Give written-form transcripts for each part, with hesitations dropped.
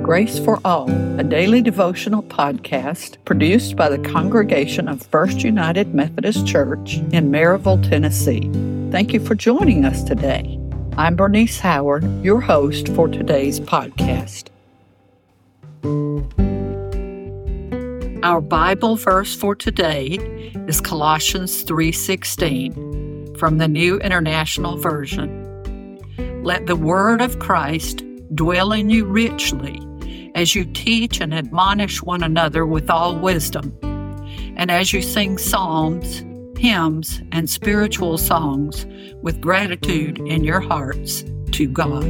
Grace for All, a daily devotional podcast produced by the congregation of First United Methodist Church in Maryville, Tennessee. Thank you for joining us today. I'm Bernice Howard, your host for today's podcast. Our Bible verse for today is Colossians 3:16 from the New International Version. Let the word of Christ dwell in you richly as you teach and admonish one another with all wisdom, and as you sing psalms, hymns, and spiritual songs with gratitude in your hearts to God.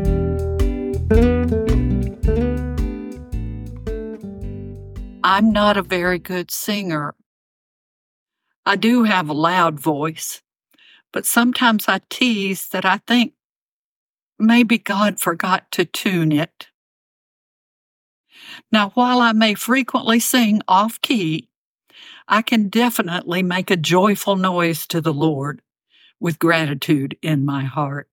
I'm not a very good singer. I do have a loud voice, but sometimes I tease that I think maybe God forgot to tune it. Now, while I may frequently sing off-key, I can definitely make a joyful noise to the Lord with gratitude in my heart.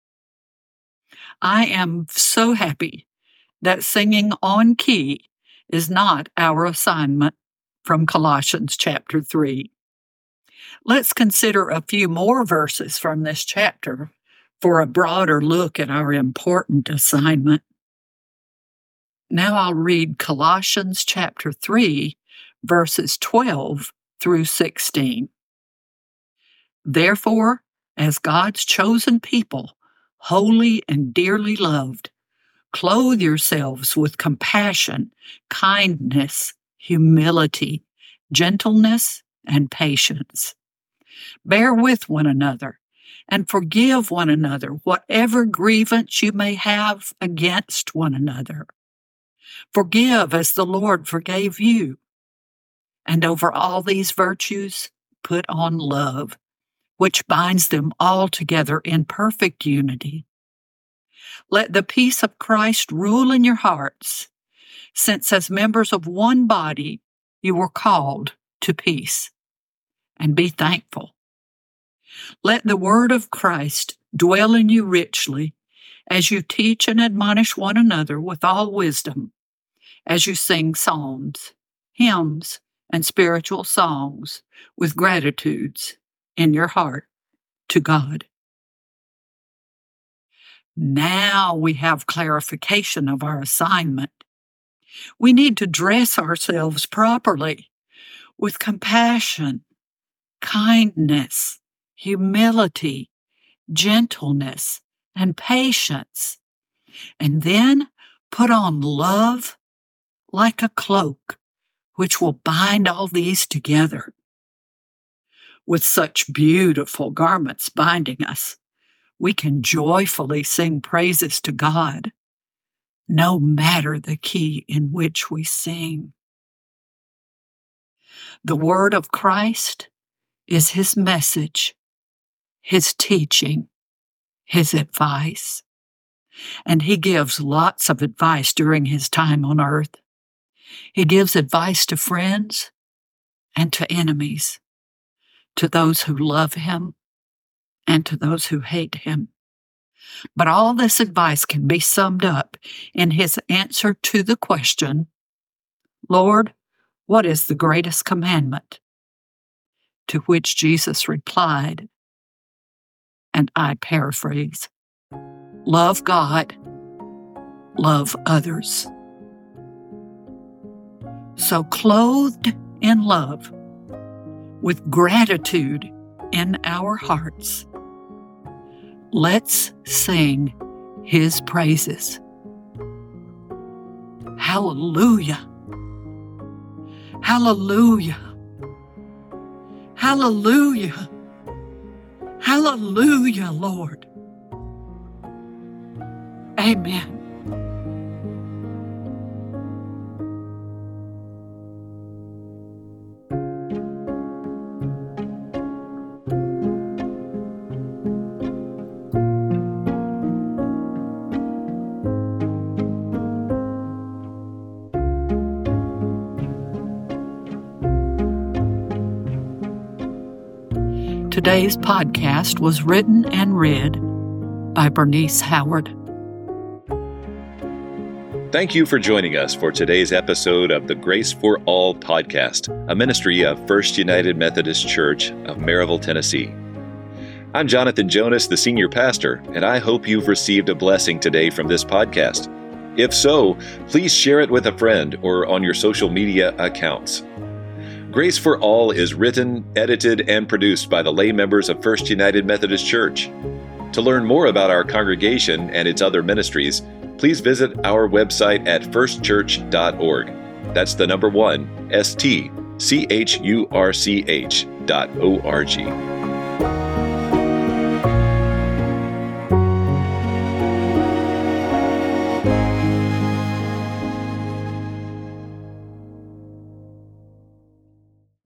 I am so happy that singing on key is not our assignment from Colossians chapter 3. Let's consider a few more verses from this chapter for a broader look at our important assignment. Now I'll read Colossians chapter 3, verses 12 through 16. Therefore, as God's chosen people, holy and dearly loved, clothe yourselves with compassion, kindness, humility, gentleness, and patience. Bear with one another and forgive one another whatever grievance you may have against one another. Forgive as the Lord forgave you. And over all these virtues, put on love, which binds them all together in perfect unity. Let the peace of Christ rule in your hearts, since as members of one body you were called to peace, and be thankful. Let the word of Christ dwell in you richly as you teach and admonish one another with all wisdom, as you sing psalms, hymns, and spiritual songs with gratitudes in your heart to God. Now we have clarification of our assignment. We need to dress ourselves properly with compassion, kindness, humility, gentleness, and patience, and then put on love like a cloak, which will bind all these together. With such beautiful garments binding us, we can joyfully sing praises to God, no matter the key in which we sing. The word of Christ is his message, his teaching, his advice. And he gives lots of advice during his time on earth. He gives advice to friends and to enemies, to those who love him and to those who hate him. But all this advice can be summed up in his answer to the question, Lord, what is the greatest commandment? To which Jesus replied, and I paraphrase, love God, love others. So clothed in love, with gratitude in our hearts, let's sing his praises. Hallelujah! Hallelujah! Hallelujah! Hallelujah, Lord! Amen. Today's podcast was written and read by Bernice Howard. Thank you for joining us for today's episode of the Grace for All podcast, a ministry of First United Methodist Church of Maryville, Tennessee. I'm Jonathan Jonas, the senior pastor, and I hope you've received a blessing today from this podcast. If so, please share it with a friend or on your social media accounts. Grace for All is written, edited, and produced by the lay members of First United Methodist Church. To learn more about our congregation and its other ministries, please visit our website at firstchurch.org. That's the number 1, STCHURCH.org.